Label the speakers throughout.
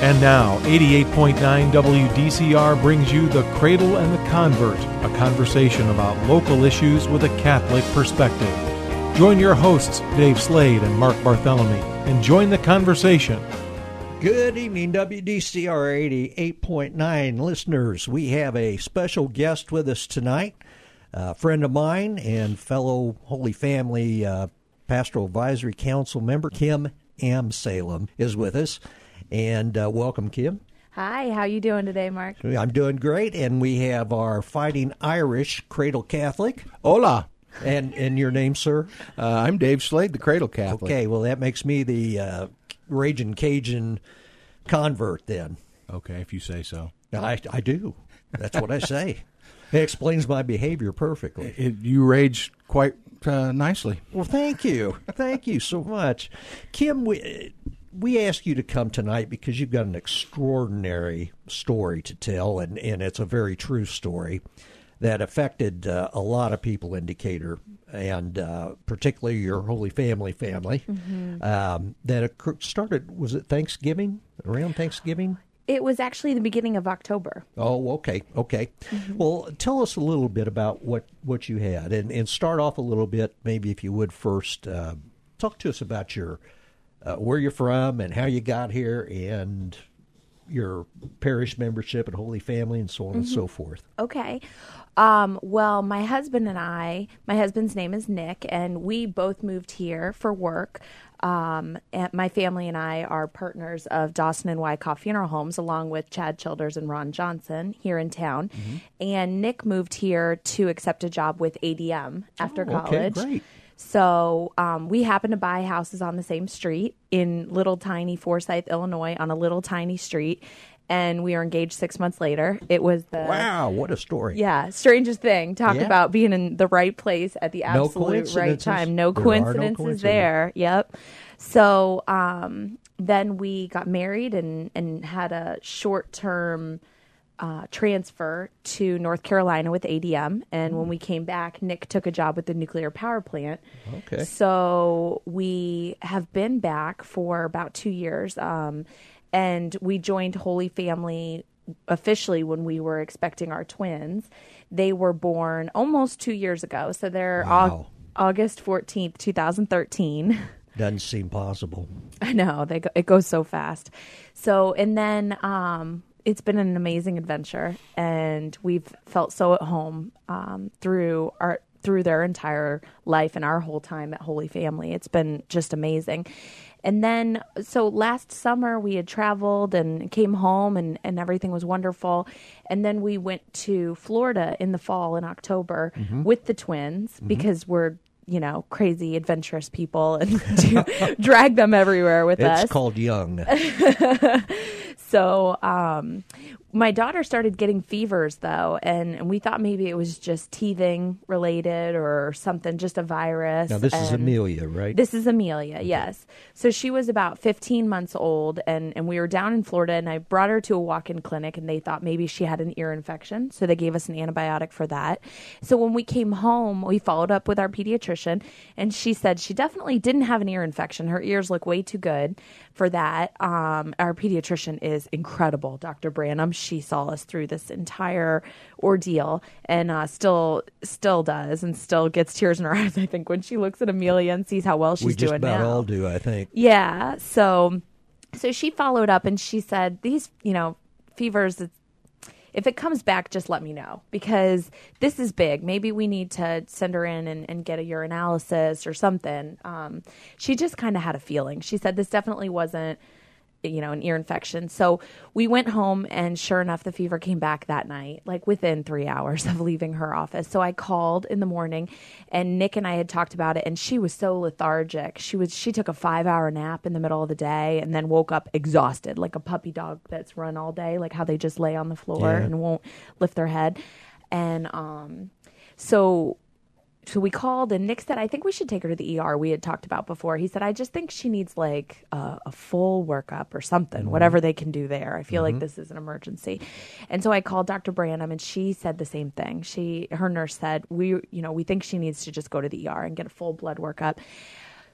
Speaker 1: And now, 88.9 WDCR brings you The Cradle and the Convert, a conversation about local issues with a Catholic perspective. Join your hosts, Dave Slade and Mark Bartholomew, and join the conversation.
Speaker 2: Good evening, WDCR 88.9 listeners. We have a special guest with us tonight, a friend of mine and fellow Holy Family Pastoral Advisory Council member, Kim Amsalem, is with us. And welcome, Kim.
Speaker 3: Hi, how you doing today, Mark?
Speaker 2: I'm doing great, and we have our Fighting Irish Cradle Catholic.
Speaker 4: Hola.
Speaker 2: And your name, sir?
Speaker 4: I'm Dave Slade, the Cradle Catholic.
Speaker 2: Okay, well, that makes me the Raging Cajun convert then.
Speaker 4: Okay, if you say so.
Speaker 2: I do. That's what I say. It explains my behavior perfectly.
Speaker 4: You rage quite nicely.
Speaker 2: Well, thank you. Thank you so much. Kim, we asked you to come tonight because you've got an extraordinary story to tell, and it's a very true story that affected a lot of people in Decatur, and particularly your Holy Family that started, was it Thanksgiving, around Thanksgiving?
Speaker 3: It was actually the beginning of October.
Speaker 2: Oh, okay. Mm-hmm. Well, tell us a little bit about what you had, and start off a little bit, maybe if you would first, talk to us about your where you're from and how you got here and your parish membership at Holy Family and so on and so forth.
Speaker 3: Okay. Well, my husband's name is Nick, and we both moved here for work. And my family and I are partners of Dawson and Wyckoff Funeral Homes, along with Chad Childers and Ron Johnson here in town. Mm-hmm. And Nick moved here to accept a job with ADM after college.
Speaker 2: Okay, great.
Speaker 3: So we happened to buy houses on the same street in little tiny Forsyth, Illinois, on a little tiny street. And we were engaged 6 months later. It was
Speaker 2: Wow, what a story.
Speaker 3: Yeah, strangest thing. Talk about being in the right place at the absolute right time. No coincidences there. Yep. So then we got married and had a short-term transfer to North Carolina with ADM. And when we came back, Nick took a job with the nuclear power plant.
Speaker 2: Okay.
Speaker 3: So we have been back for about 2 years. And we joined Holy Family officially when we were expecting our twins. They were born almost 2 years ago. So they're August 14th, 2013.
Speaker 2: Doesn't seem possible.
Speaker 3: I know. It goes so fast. So, and then it's been an amazing adventure. And we've felt so at home through their entire life and our whole time at Holy Family. It's been just amazing. And then, so last summer we had traveled and came home and everything was wonderful. And then we went to Florida in the fall in October with the twins because we're, crazy, adventurous people and to drag them everywhere with us.
Speaker 2: It's called young.
Speaker 3: So my daughter started getting fevers, though, and we thought maybe it was just teething related or something, just a virus.
Speaker 2: Now, this is Amelia, right?
Speaker 3: This is Amelia, yes. So she was about 15 months old, and we were down in Florida, and I brought her to a walk-in clinic, and they thought maybe she had an ear infection, so they gave us an antibiotic for that. So when we came home, we followed up with our pediatrician, and she said she definitely didn't have an ear infection. Her ears look way too good for that. Our pediatrician is incredible, Dr. Branham. She saw us through this entire ordeal and still does and still gets tears in her eyes, I think, when she looks at Amelia and sees how well she's doing now.
Speaker 2: We just about all do, I think.
Speaker 3: Yeah. So she followed up and she said, these, fevers, if it comes back, just let me know because this is big. Maybe we need to send her in and get a urinalysis or something. She just kind of had a feeling. She said this definitely wasn't an ear infection. So we went home and sure enough, the fever came back that night, like within 3 hours of leaving her office. So I called in the morning and Nick and I had talked about it and she was so lethargic. She took a 5-hour nap in the middle of the day and then woke up exhausted, like a puppy dog that's run all day, like how they just lay on the floor and won't lift their head. And so we called and Nick said, I think we should take her to the ER. We had talked about before. He said, I just think she needs like a full workup or something, whatever they can do there. I feel like this is an emergency. And so I called Dr. Branham and she said the same thing. Her nurse said, we think she needs to just go to the ER and get a full blood workup.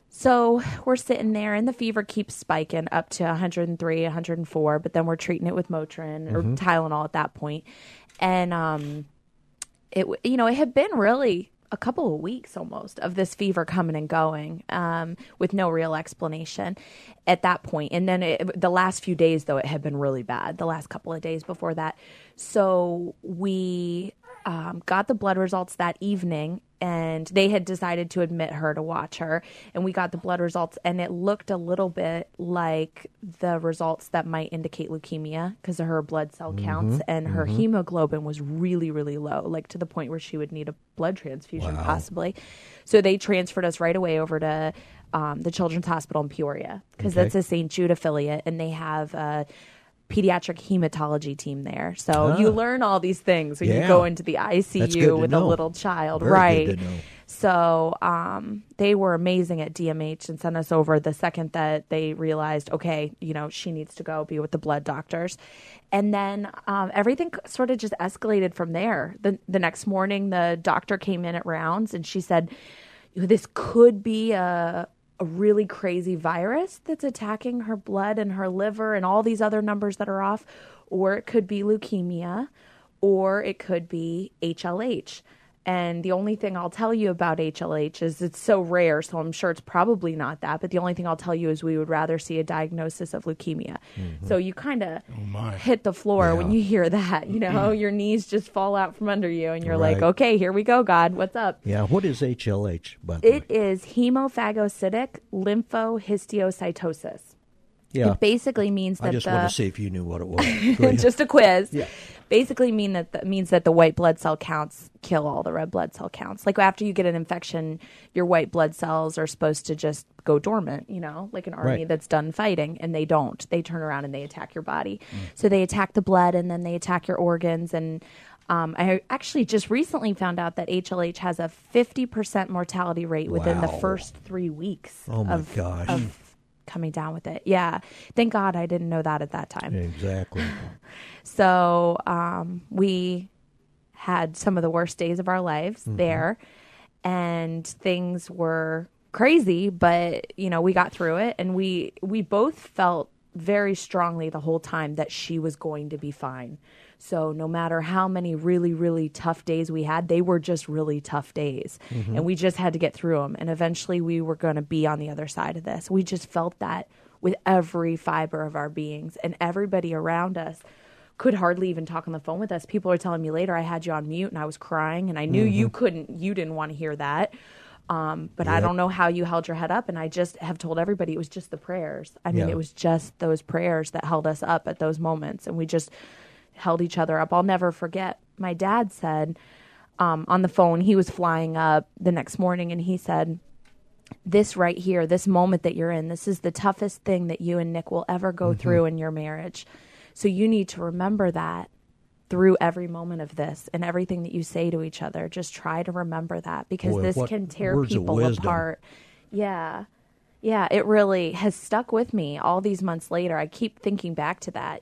Speaker 3: So we're sitting there, and the fever keeps spiking up to 103, 104, but then we're treating it with Motrin or Tylenol at that point. And it had been really a couple of weeks almost of this fever coming and going with no real explanation at that point. And then the last few days, though, it had been really bad, the last couple of days before that. So we got the blood results that evening, and they had decided to admit her to watch her. And we got the blood results, and it looked a little bit like the results that might indicate leukemia because of her blood cell counts, and her hemoglobin was really, really low, like to the point where she would need a blood transfusion possibly. So they transferred us right away over to the Children's Hospital in Peoria because that's a St. Jude affiliate, and they have a pediatric hematology team there. So you learn all these things when you go into the ICU with a little child.
Speaker 2: Very good to know.
Speaker 3: So they were amazing at DMH and sent us over the second that they realized, okay, she needs to go be with the blood doctors. And then everything sort of just escalated from there. The next morning, the doctor came in at rounds, and she said, this could be a really crazy virus that's attacking her blood and her liver and all these other numbers that are off, or it could be leukemia, or it could be HLH. And the only thing I'll tell you about HLH is it's so rare, so I'm sure it's probably not that. But the only thing I'll tell you is we would rather see a diagnosis of leukemia. So you kind of hit the floor when you hear that. Your knees just fall out from under you, and you're like, okay, here we go, God, what's up?
Speaker 2: Yeah, what is HLH, by the way?
Speaker 3: It is hemophagocytic lymphohistiocytosis.
Speaker 2: Yeah.
Speaker 3: It basically means that
Speaker 2: I just want to see if you knew what it was.
Speaker 3: just a quiz.
Speaker 2: Yeah.
Speaker 3: Basically means that the white blood cell counts kill all the red blood cell counts. Like after you get an infection, your white blood cells are supposed to just go dormant, like an army that's done fighting, and they don't. They turn around and they attack your body. So they attack the blood, and then they attack your organs. And I actually just recently found out that HLH has a 50% mortality rate within the first 3 weeks of coming down with it. Yeah. Thank God I didn't know that at that time.
Speaker 2: Exactly.
Speaker 3: So we had some of the worst days of our lives there, and things were crazy, but we got through it, and we both felt very strongly the whole time that she was going to be fine. So no matter how many really, really tough days we had, they were just really tough days. And we just had to get through them. And eventually we were going to be on the other side of this. We just felt that with every fiber of our beings. And everybody around us could hardly even talk on the phone with us. People were telling me later, I had you on mute and I was crying. And I knew you didn't want to hear that. But I don't know how you held your head up. And I just have told everybody it was just the prayers. I mean, it was just those prayers that held us up at those moments. And we just held each other up. I'll never forget. My dad said on the phone, he was flying up the next morning, and he said, this right here, this moment that you're in, this is the toughest thing that you and Nick will ever go through in your marriage. So you need to remember that through every moment of this and everything that you say to each other. Just try to remember that, because this can tear people apart. Yeah. Yeah, it really has stuck with me all these months later. I keep thinking back to that,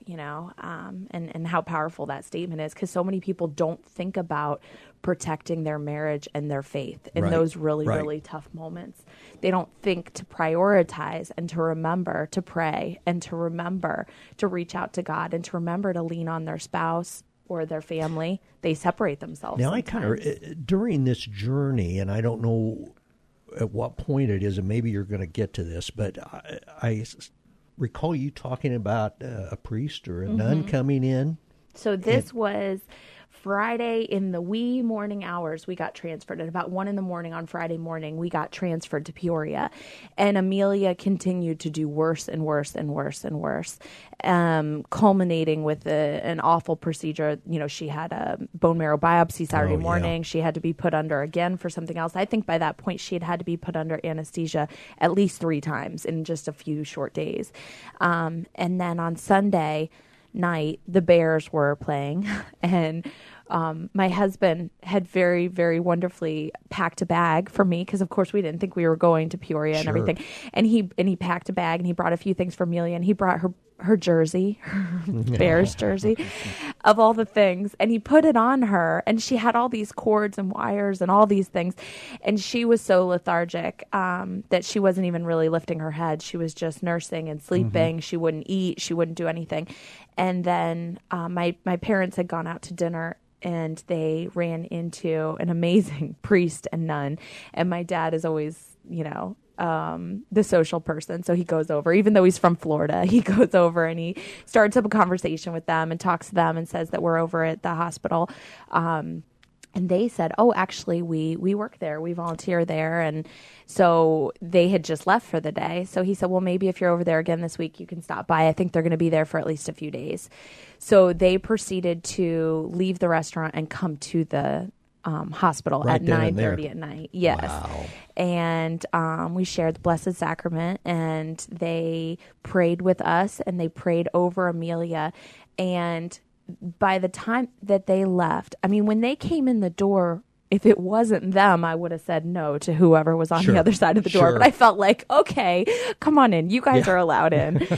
Speaker 3: and how powerful that statement is, because so many people don't think about protecting their marriage and their faith in those really, really tough moments. They don't think to prioritize and to remember to pray and to remember to reach out to God and to remember to lean on their spouse or their family. They separate themselves.
Speaker 2: Now,
Speaker 3: sometimes.
Speaker 2: I kind of, during this journey, and I don't know at what point it is, and maybe you're going to get to this, but I recall you talking about a priest or a nun coming in.
Speaker 3: So this was Friday in the wee morning hours. We got transferred at about 1 a.m. on Friday morning. We got transferred to Peoria, and Amelia continued to do worse and worse and worse and worse, culminating with an awful procedure. She had a bone marrow biopsy Saturday morning. She had to be put under again for something else. I think by that point she had to be put under anesthesia at least 3 times in just a few short days. And then on Sunday night, the Bears were playing, and my husband had very, very wonderfully packed a bag for me, because of course we didn't think we were going to Peoria and everything. And he packed a bag, and he brought a few things for Amelia, and he brought her jersey, her Bears jersey. of all the things. And he put it on her, and she had all these cords and wires and all these things. And she was so lethargic that she wasn't even really lifting her head. She was just nursing and sleeping. She wouldn't eat. She wouldn't do anything. And then my parents had gone out to dinner, and they ran into an amazing priest and nun. And my dad is always, the social person. So he goes over, even though he's from Florida, he goes over and he starts up a conversation with them and talks to them and says that we're over at the hospital. And they said, oh, actually, we work there. We volunteer there. And so they had just left for the day. So he said, well, maybe if you're over there again this week, you can stop by. I think they're going to be there for at least a few days. So they proceeded to leave the restaurant and come to the hospital
Speaker 2: Right
Speaker 3: at
Speaker 2: then and
Speaker 3: 9:30 at night. Yes.
Speaker 2: Wow.
Speaker 3: And we shared the Blessed Sacrament, and they prayed with us, and they prayed over Amelia. And by the time that they left, I mean, when they came in the door, if it wasn't them, I would have said no to whoever was on the other side of the door.
Speaker 2: Sure.
Speaker 3: But I felt like, okay, come on in. You guys are allowed in.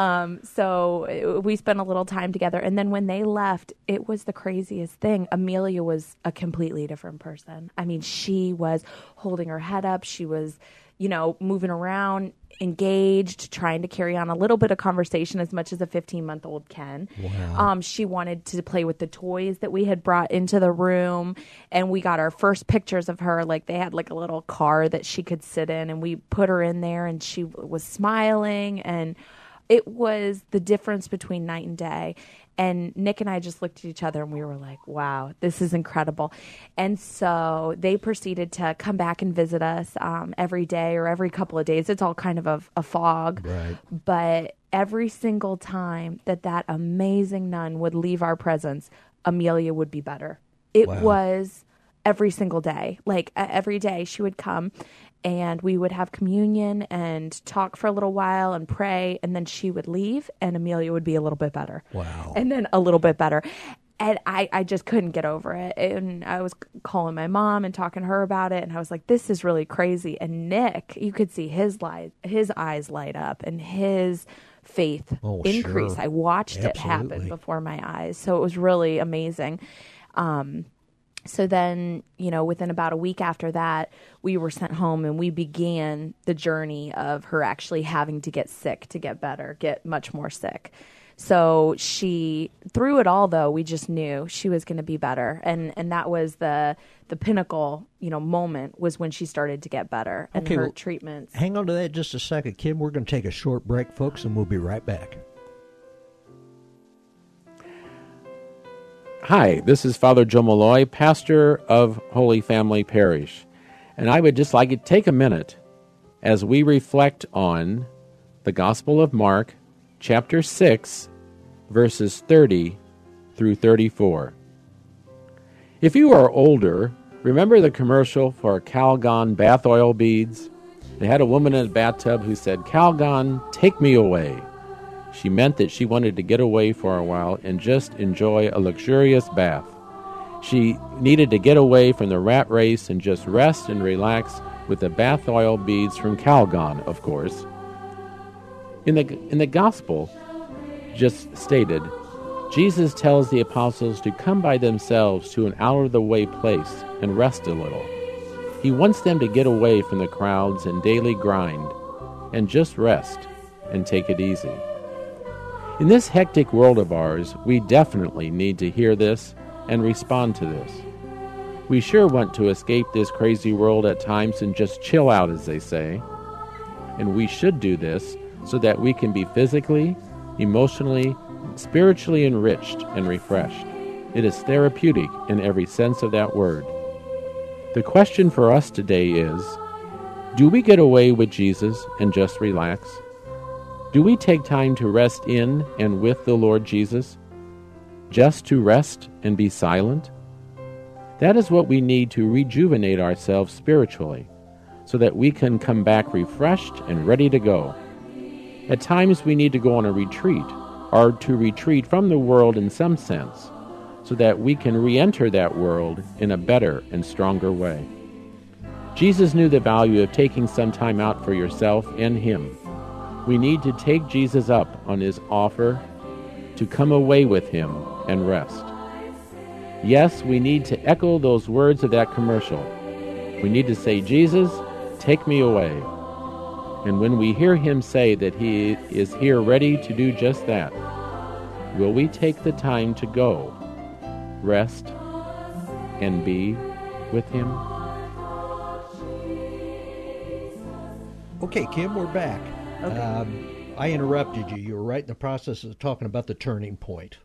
Speaker 3: So we spent a little time together. And then when they left, it was the craziest thing. Amelia was a completely different person. I mean, she was holding her head up. She was, moving around, engaged, trying to carry on a little bit of conversation as much as a 15-month-old can.
Speaker 2: Wow.
Speaker 3: She wanted to play with the toys that we had brought into the room, and we got our first pictures of her. Like, they had like a little car that she could sit in, and we put her in there, and she was smiling, and it was the difference between night and day. And Nick and I just looked at each other and we were like, wow, this is incredible. And so they proceeded to come back and visit us every day or every couple of days. It's all kind of a fog.
Speaker 2: Right.
Speaker 3: But every single time that amazing nun would leave our presence, Amelia would be better. It was every single day. Like every day she would come, and we would have communion and talk for a little while and pray, and then she would leave, and Amelia would be a little bit better.
Speaker 2: Wow.
Speaker 3: And then a little bit better. And I just couldn't get over it. And I was calling my mom and talking to her about it, and I was like, this is really crazy. And Nick, you could see his eyes light up and his faith increase.
Speaker 2: Sure.
Speaker 3: I watched it happen
Speaker 2: Absolutely.
Speaker 3: before my eyes. So it was really amazing. So then, within about a week after that, we were sent home, and we began the journey of her actually having to get sick to get better, get much more sick. So through it all, though, we just knew she was going to be better. And that was the pinnacle, moment was when she started to get better and her treatments.
Speaker 2: Hang on to that just a second, Kim. We're going to take a short break, folks, and we'll be right back.
Speaker 5: Hi, this is Father Joe Malloy, pastor of Holy Family Parish, and I would just like to take a minute as we reflect on the Gospel of Mark, chapter 6, verses 30 through 34. If you are older, remember the commercial for Calgon bath oil beads? It had a woman in a bathtub who said, "Calgon, take me away." She meant that she wanted to get away for a while and just enjoy a luxurious bath. She needed to get away from the rat race and just rest and relax with the bath oil beads from Calgon, of course. In the gospel just stated, Jesus tells the apostles to come by themselves to an out-of-the-way place and rest a little. He wants them to get away from the crowds and daily grind and just rest and take it easy. In this hectic world of ours, we definitely need to hear this and respond to this. We sure want to escape this crazy world at times and just chill out, as they say. And we should do this so that we can be physically, emotionally, spiritually enriched and refreshed. It is therapeutic in every sense of that word. The question for us today is, do we get away with Jesus and just relax? Do we take time to rest in and with the Lord Jesus? Just to rest and be silent? That is what we need to rejuvenate ourselves spiritually, so that we can come back refreshed and ready to go. At times we need to go on a retreat, or to retreat from the world in some sense, so that we can re-enter that world in a better and stronger way. Jesus knew the value of taking some time out for yourself and Him. We need to take Jesus up on His offer to come away with him and rest. Yes, we need to echo those words of that commercial. We need to say, Jesus, take me away. And when we hear him say that he is here ready to do just that, will we take the time to go, rest, and be with him?
Speaker 2: Okay, Kim, we're back.
Speaker 3: Okay.
Speaker 2: I interrupted you. You were right in the process of talking about the turning point.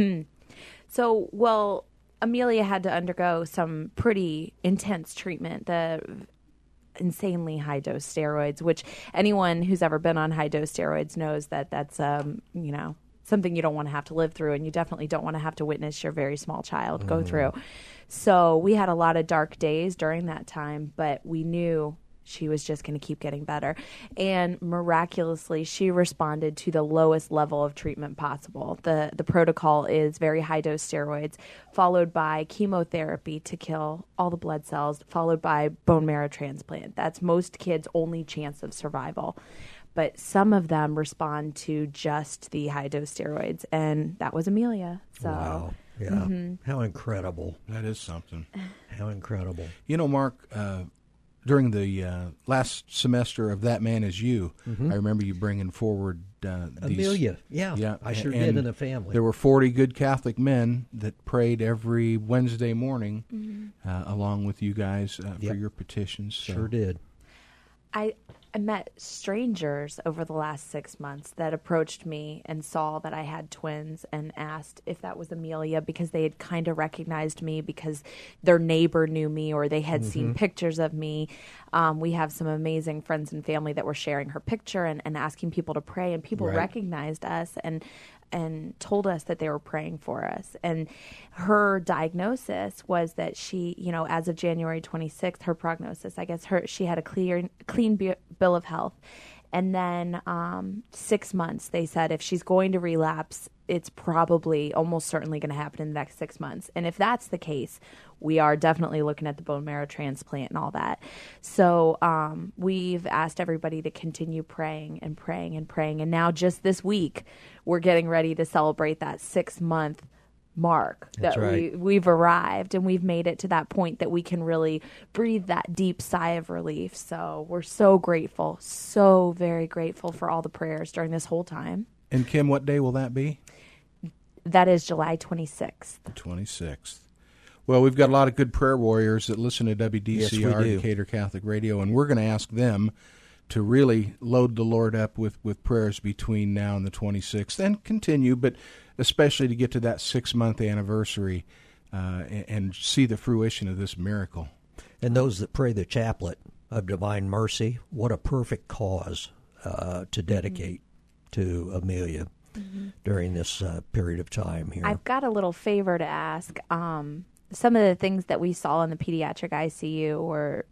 Speaker 3: So, well, Amelia had to undergo some pretty intense treatment, the insanely high-dose steroids, which anyone who's ever been on high-dose steroids knows that that's, something you don't want to have to live through, and you definitely don't want to have to witness your very small child go through. So we had a lot of dark days during that time, but we knew she was just going to keep getting better. And miraculously, she responded to the lowest level of treatment possible. The protocol is very high-dose steroids, followed by chemotherapy to kill all the blood cells, followed by bone marrow transplant. That's most kids' only chance of survival. But some of them respond to just the high-dose steroids, and that was Amelia. So,
Speaker 2: Wow. Yeah. How incredible.
Speaker 4: That is something.
Speaker 2: How incredible.
Speaker 4: You know, Mark, during the last semester of That Man Is You, I remember you bringing forward these...
Speaker 2: Amelia. Yeah. I sure did in the family.
Speaker 4: There were 40 good Catholic men that prayed every Wednesday morning along with you guys for your petitions. So.
Speaker 2: Sure did.
Speaker 3: I met strangers over the last 6 months that approached me and saw that I had twins and asked if that was Amelia because they had kind of recognized me because their neighbor knew me or they had seen pictures of me. We have some amazing friends and family that were sharing her picture and asking people to pray, and people recognized us and told us that they were praying for us. And her diagnosis was that she, as of January 26th, her prognosis, I guess she had a clean bill of health. And then 6 months, they said if she's going to relapse, it's probably almost certainly going to happen in the next 6 months. And if that's the case, we are definitely looking at the bone marrow transplant and all that. So we've asked everybody to continue praying and praying and praying. And now just this week, we're getting ready to celebrate that 6 month mark that we've arrived, and we've made it to that point that we can really breathe that deep sigh of relief. So we're so grateful, so very grateful for all the prayers during this whole time.
Speaker 4: And Kim, what day will that be?
Speaker 3: That is July 26th.
Speaker 4: The 26th. Well, we've got a lot of good prayer warriors that listen to WDCR, Decatur Catholic Radio, and we're going to ask them to really load the Lord up with prayers between now and the 26th and continue, but especially to get to that 6-month anniversary and see the fruition of this miracle.
Speaker 2: And those that pray the chaplet of Divine Mercy, what a perfect cause to dedicate to Amelia during this period of time here.
Speaker 3: I've got a little favor to ask. Some of the things that we saw in the pediatric ICU were...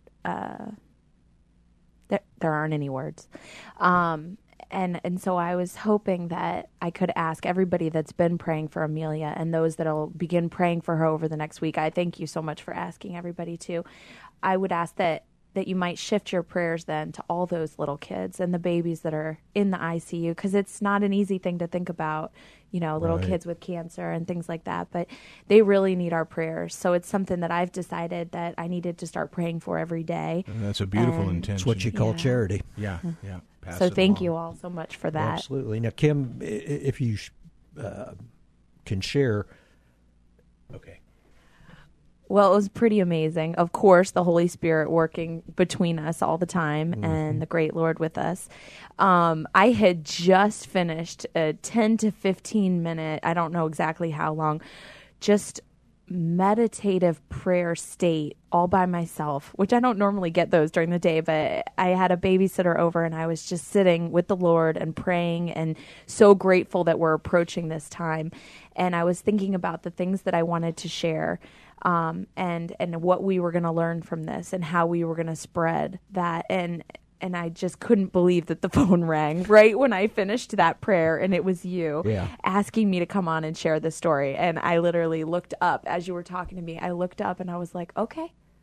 Speaker 3: There aren't any words. And so I was hoping that I could ask everybody that's been praying for Amelia and those that will begin praying for her over the next week. I thank you so much for asking everybody too. I would ask that you might shift your prayers then to all those little kids and the babies that are in the ICU, because it's not an easy thing to think about, little kids with cancer and things like that, but they really need our prayers. So it's something that I've decided that I needed to start praying for every day.
Speaker 4: And that's a beautiful intention.
Speaker 2: It's what you call charity.
Speaker 4: Yeah. Pass
Speaker 3: so
Speaker 4: it
Speaker 3: thank
Speaker 4: along.
Speaker 3: you all so much for that.
Speaker 2: Absolutely. Now, Kim, if you can share.
Speaker 4: Okay.
Speaker 3: Well, it was pretty amazing. Of course, the Holy Spirit working between us all the time and the great Lord with us. I had just finished a 10 to 15 minute, I don't know exactly how long, just meditative prayer state all by myself, which I don't normally get those during the day, but I had a babysitter over and I was just sitting with the Lord and praying and so grateful that we're approaching this time. And I was thinking about the things that I wanted to share. And what we were going to learn from this and how we were going to spread that. And I just couldn't believe that the phone rang right when I finished that prayer, and it was you asking me to come on and share this story. And I literally looked up as you were talking to me. I looked up and I was like, okay,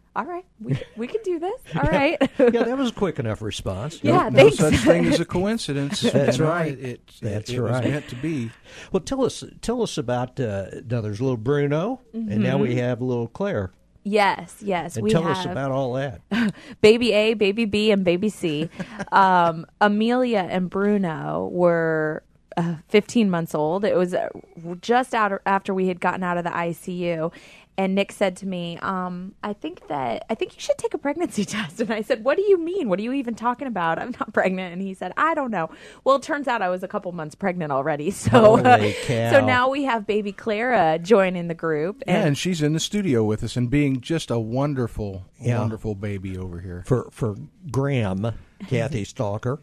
Speaker 3: all right, we can do this. All right.
Speaker 2: Yeah, that was a quick enough response.
Speaker 3: Yeah,
Speaker 4: no
Speaker 3: thanks.
Speaker 4: such thing as a coincidence.
Speaker 2: That's
Speaker 4: You know,
Speaker 2: right.
Speaker 4: It
Speaker 2: That's
Speaker 4: was
Speaker 2: right.
Speaker 4: meant to be.
Speaker 2: Well, tell us about, now there's little Bruno, and now we have little Claire.
Speaker 3: Yes.
Speaker 2: And
Speaker 3: We
Speaker 2: tell
Speaker 3: have
Speaker 2: us about all that.
Speaker 3: baby A, baby B, and baby C. Amelia and Bruno were 15 months old. It was just after we had gotten out of the ICU. And Nick said to me, I think you should take a pregnancy test. And I said, what do you mean? What are you even talking about? I'm not pregnant. And he said, I don't know. Well, it turns out I was a couple months pregnant already. So,
Speaker 2: Holy cow.
Speaker 3: so now we have baby Clara joining the group.
Speaker 4: And she's in the studio with us and being just a wonderful, wonderful baby over here.
Speaker 2: For Graham, Kathy Stalker.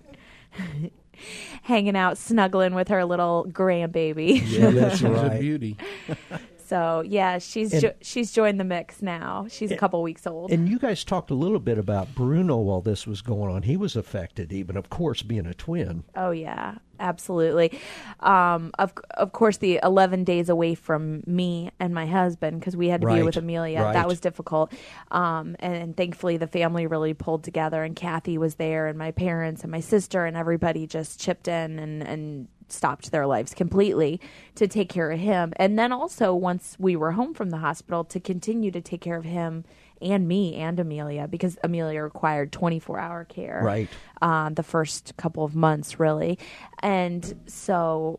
Speaker 3: Hanging out, snuggling with her little grandbaby.
Speaker 2: Yeah, that's
Speaker 4: She's a
Speaker 2: right.
Speaker 4: beauty.
Speaker 3: So yeah, she's joined the mix now. She's a couple weeks old.
Speaker 2: And you guys talked a little bit about Bruno while this was going on. He was affected, even, of course, being a twin.
Speaker 3: Oh yeah, absolutely. Of course, the 11 days away from me and my husband, because we had to be with Amelia.
Speaker 2: Right.
Speaker 3: That was difficult. And thankfully, the family really pulled together, and Kathy was there, and my parents and my sister, and everybody just chipped in and stopped their lives completely to take care of him. And then also, once we were home from the hospital, to continue to take care of him and me and Amelia, because Amelia required 24-hour care.
Speaker 2: Right.
Speaker 3: The first couple of months, really. And so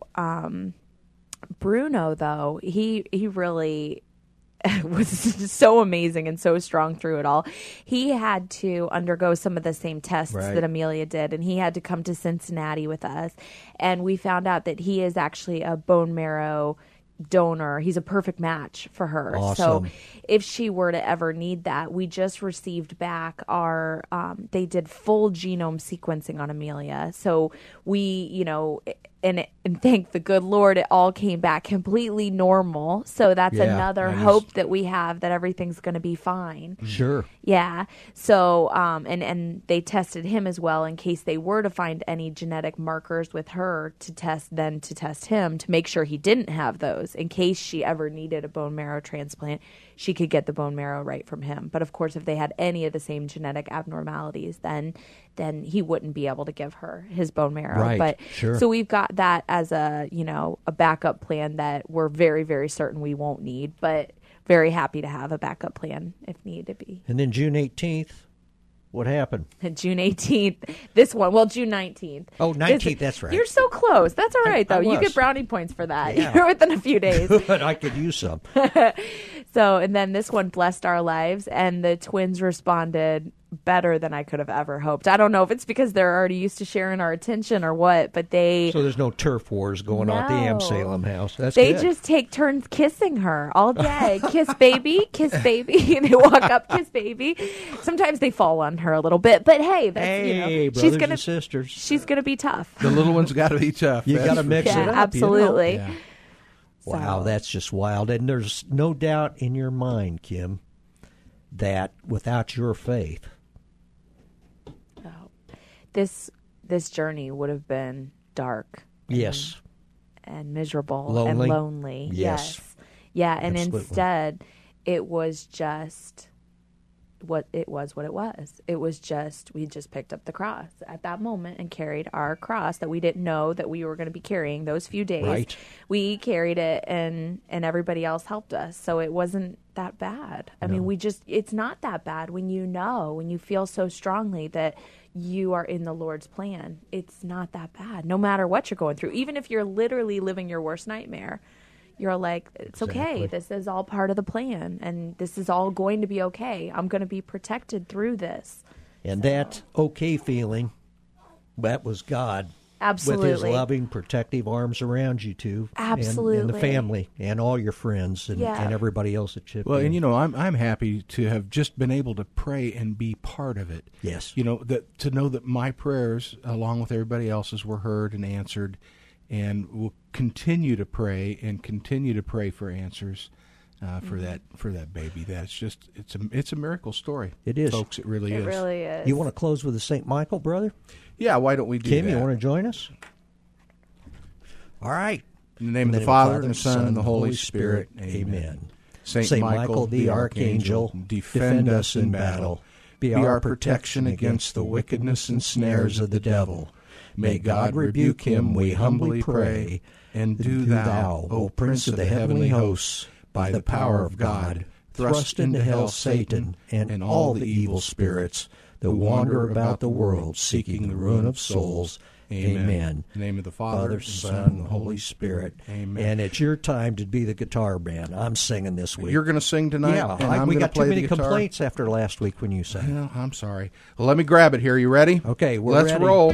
Speaker 3: Bruno, though, he really was so amazing and so strong through it all. He had to undergo some of the same tests that Amelia did, and he had to come to Cincinnati with us. And we found out that he is actually a bone marrow donor. He's a perfect match for her.
Speaker 2: Awesome.
Speaker 3: So if she were to ever need that, we just received back our, they did full genome sequencing on Amelia. So we, and thank the good Lord, it all came back completely normal. So that's another hope that we have, that everything's going to be fine.
Speaker 2: Sure.
Speaker 3: Yeah. So, and they tested him as well in case they were to find any genetic markers with her to test him to make sure he didn't have those, in case she ever needed a bone marrow transplant. She could get the bone marrow right from him. But of course, if they had any of the same genetic abnormalities, then he wouldn't be able to give her his bone marrow.
Speaker 2: Right.
Speaker 3: But
Speaker 2: Sure.
Speaker 3: so we've got that as a backup plan that we're very, very certain we won't need, but very happy to have a backup plan if need to be.
Speaker 2: And then June 18th, what happened?
Speaker 3: And June 18th, June 19th.
Speaker 2: Oh, 19th, that's right.
Speaker 3: You're so close. That's all right, though.
Speaker 2: I
Speaker 3: You
Speaker 2: was.
Speaker 3: get brownie points for that.
Speaker 2: Yeah.
Speaker 3: You're within a few days.
Speaker 2: But I could use some.
Speaker 3: So, and then this one blessed our lives, and the twins responded better than I could have ever hoped. I don't know if it's because they're already used to sharing our attention or what, but they...
Speaker 2: So there's no turf wars going on at the
Speaker 3: No.
Speaker 2: Salem house. That's
Speaker 3: They
Speaker 2: good.
Speaker 3: just take turns kissing her all day. Kiss baby, kiss baby. And they walk up, kiss baby. Sometimes they fall on her a little bit, but hey, that's,
Speaker 2: Hey, brothers
Speaker 3: she's gonna
Speaker 2: and sisters.
Speaker 3: she's gonna be tough.
Speaker 4: The little one's got to be tough.
Speaker 2: You
Speaker 4: that's
Speaker 2: got to
Speaker 4: for
Speaker 2: mix
Speaker 4: sure.
Speaker 2: it
Speaker 3: Yeah,
Speaker 2: up.
Speaker 3: absolutely.
Speaker 4: Yeah.
Speaker 2: Wow,
Speaker 3: So-
Speaker 2: that's just wild. And there's no doubt in your mind, Kim, that without your faith,
Speaker 3: This journey would have been dark.
Speaker 2: yes,
Speaker 3: And miserable
Speaker 2: Lonely?
Speaker 3: and lonely.
Speaker 2: Yes.
Speaker 3: Yeah, and
Speaker 2: Absolutely.
Speaker 3: instead it was just what it was. It was just, we just picked up the cross at that moment and carried our cross that we didn't know that we were going to be carrying those few days.
Speaker 2: Right.
Speaker 3: We carried it, and everybody else helped us. So it wasn't that bad. I mean, it's not that bad when you feel so strongly that you are in the Lord's plan. It's not that bad, no matter what you're going through. Even if you're literally living your worst nightmare, you're like, it's okay.
Speaker 2: Exactly.
Speaker 3: This is all part of the plan, and this is all going to be okay. I'm going to be protected through this.
Speaker 2: and that okay feeling, that was God.
Speaker 3: Absolutely.
Speaker 2: With his loving, protective arms around you two. And the
Speaker 3: Absolutely.
Speaker 2: family and all your friends and,
Speaker 3: Yeah.
Speaker 2: and everybody else that chipped
Speaker 4: Well,
Speaker 2: in.
Speaker 4: and I'm happy to have just been able to pray and be part of it.
Speaker 2: Yes.
Speaker 4: That to know that my prayers, along with everybody else's, were heard and answered, and will continue to pray and continue to pray for answers for that baby. That's just it's a miracle story.
Speaker 2: It is.
Speaker 4: folks. It really
Speaker 3: It
Speaker 4: is.
Speaker 3: really is.
Speaker 2: You want to close with the St. Michael, brother?
Speaker 4: Yeah. Why don't we do
Speaker 2: Kim,
Speaker 4: that?
Speaker 2: you want to join us? All right.
Speaker 4: In the name of the Father, and the Son, and the Holy Spirit. Amen.
Speaker 2: Saint Michael the Archangel, defend us in battle. Be our protection against the wickedness and snares of the devil. May God rebuke him, we humbly pray. And do thou, O Prince of the heavenly hosts, by the power of God, thrust into hell Satan and all the evil spirits that wander about the world seeking the ruin of souls. Amen.
Speaker 4: In the name of the Father,
Speaker 2: Son, and the Holy Spirit.
Speaker 4: Amen.
Speaker 2: And it's your time to be the guitar band. I'm singing this week.
Speaker 4: You're going to sing tonight?
Speaker 2: Yeah,
Speaker 4: and I'm
Speaker 2: we
Speaker 4: going
Speaker 2: got
Speaker 4: to play
Speaker 2: too many
Speaker 4: the guitar?
Speaker 2: complaints after last week when you sang.
Speaker 4: Well, I'm sorry. Well, let me grab it here. You ready?
Speaker 2: Okay, we're
Speaker 4: Let's
Speaker 2: ready.
Speaker 4: roll.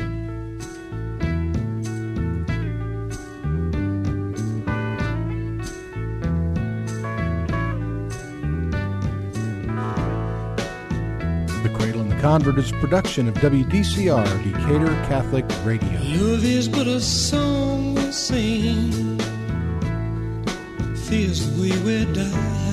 Speaker 4: Convert is a production of WDCR, Decatur Catholic Radio.
Speaker 6: Love is but a song we sing, feels the way we die.